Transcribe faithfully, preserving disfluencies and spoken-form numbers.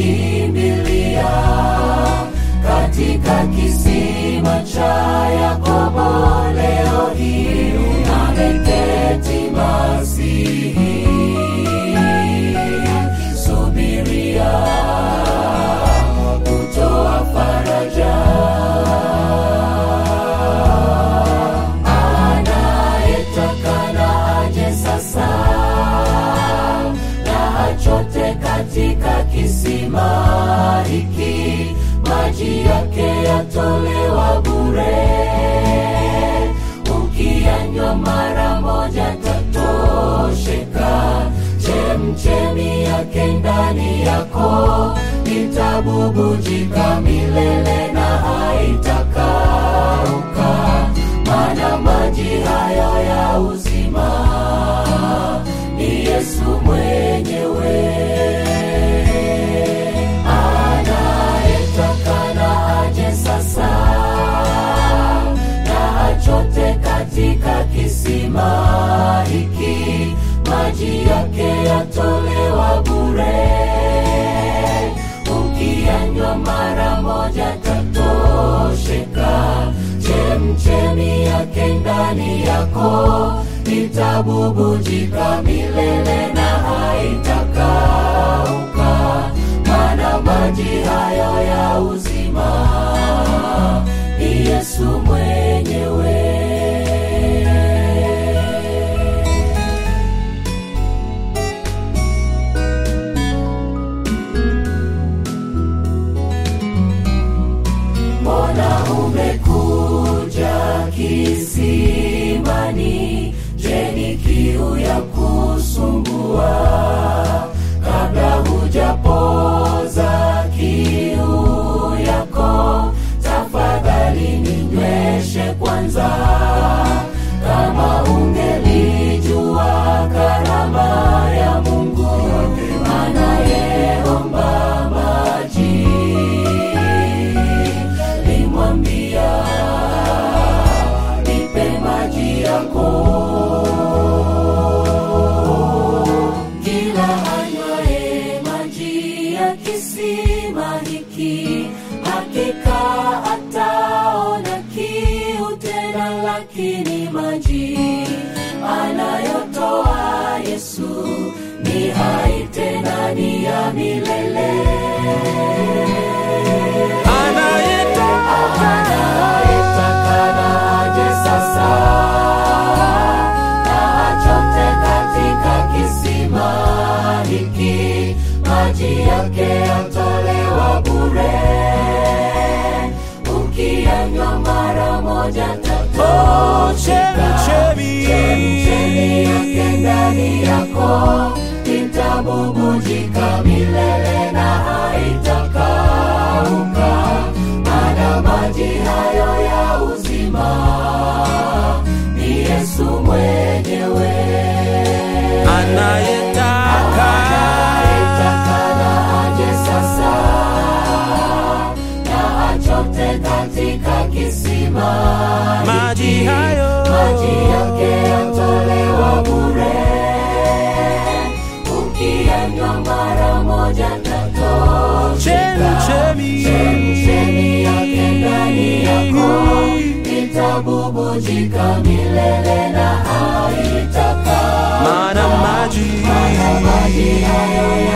kimbilia katika kisima cha Yakobo. Leo hii ameketi Masihi, subiria kutoa faraja. Anayetaka na aje sasa na achote katika kisima hiki, maji yake yatolewa bure. Ukiyanywa mara moja tatosheka, chemchemi yake ndani yako itabubujika milele na haitakauka. Maana maji hayo ya uzima ni Yesu mwenyewe. Anayetaka na aje sasa na achote katika kisima hiki, maji yake yatolewa bure. Ukiyanywa mara moja tatosheka, chemchemi yake ndani yako itabubujika milele na haitakauka. Maana maji hayo ya uzima ni Yesu mwenyewe. Mbona umekuja kisimani? Je, ni kiu ya kusumbua? Kabla hujapoza kiu yako, tafadhali ninyweshe kwanza. Kama ungelijua karama ya Mungu anayeomba maji, limwambia nipe maji yako. Kila anywaye maji ya kisima hiki, hakika ataona kiu tena, lakini maji anayotoa Yesu ni hai tena, ni ya milele. Anayetaka na aje sasa na achote katika kisima hiki, maji yake yatolewa bure. Ukiyanywa mara moja tatosheka, chemchemi yake ndani yako itabubujika milele na haitakauka. Maana maji hayo ya uzima ni Yesu mwenyewe. Anayetaka na aje sasa na achote katika kisima maji hiki, hayo maji yake yatolewa bure. Ukiyanywa mara moja tatosheka, chemchemi yake ndani yako itabubujika milele na haitakauka. Maana maji hayo